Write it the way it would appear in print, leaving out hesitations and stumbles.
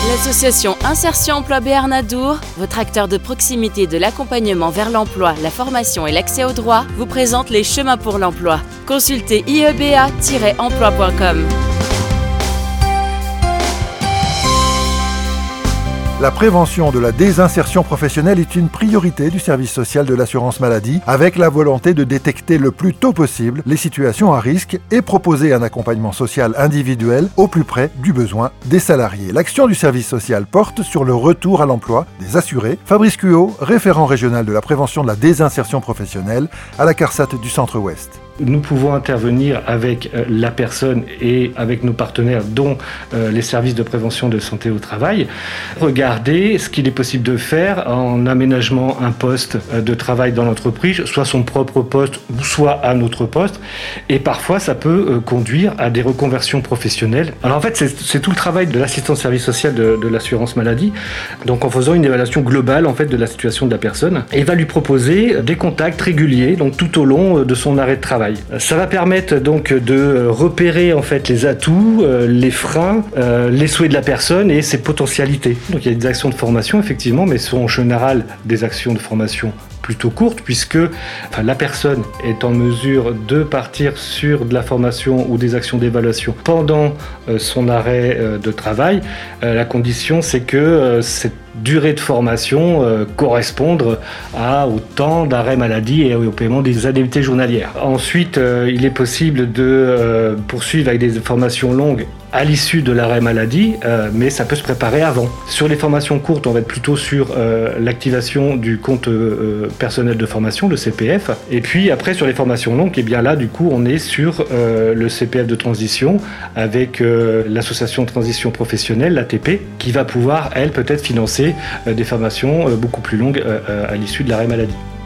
L'association Insertion Emploi Béarn Adour, votre acteur de proximité de l'accompagnement vers l'emploi, la formation et l'accès aux droits, vous présente les chemins pour l'emploi. Consultez ieba-emploi.com. La prévention de la désinsertion professionnelle est une priorité du service social de l'assurance maladie, avec la volonté de détecter le plus tôt possible les situations à risque et proposer un accompagnement social individuel au plus près du besoin des salariés. L'action du service social porte sur le retour à l'emploi des assurés. Fabrice Cuot, référent régional de la prévention de la désinsertion professionnelle à la CARSAT du Centre-Ouest. Nous pouvons intervenir avec la personne et avec nos partenaires, dont les services de prévention de santé au travail. Regarder ce qu'il est possible de faire en aménagement un poste de travail dans l'entreprise, soit son propre poste ou soit un autre poste. Et parfois, ça peut conduire à des reconversions professionnelles. Alors en fait, c'est tout le travail de l'assistant service social de l'assurance maladie. Donc en faisant une évaluation globale en fait de la situation de la personne, et va lui proposer des contacts réguliers, donc tout au long de son arrêt de travail. Ça va permettre donc de repérer en fait les atouts, les freins, les souhaits de la personne et ses potentialités. Donc il y a des actions de formation effectivement, mais ce sont en général des actions de formation plutôt courtes, puisque la personne est en mesure de partir sur de la formation ou des actions d'évaluation pendant son arrêt de travail. La condition, c'est que cette durée de formation corresponde au temps d'arrêt maladie et au paiement des indemnités journalières. Ensuite, il est possible de poursuivre avec des formations longues à l'issue de l'arrêt maladie, mais ça peut se préparer avant. Sur les formations courtes, on va être plutôt sur l'activation du compte personnel de formation, le CPF. Et puis après, sur les formations longues, et bien là, du coup, on est sur le CPF de transition avec l'association de transition professionnelle, l'ATP, qui va pouvoir, elle, peut-être financer des formations beaucoup plus longues à l'issue de l'arrêt maladie.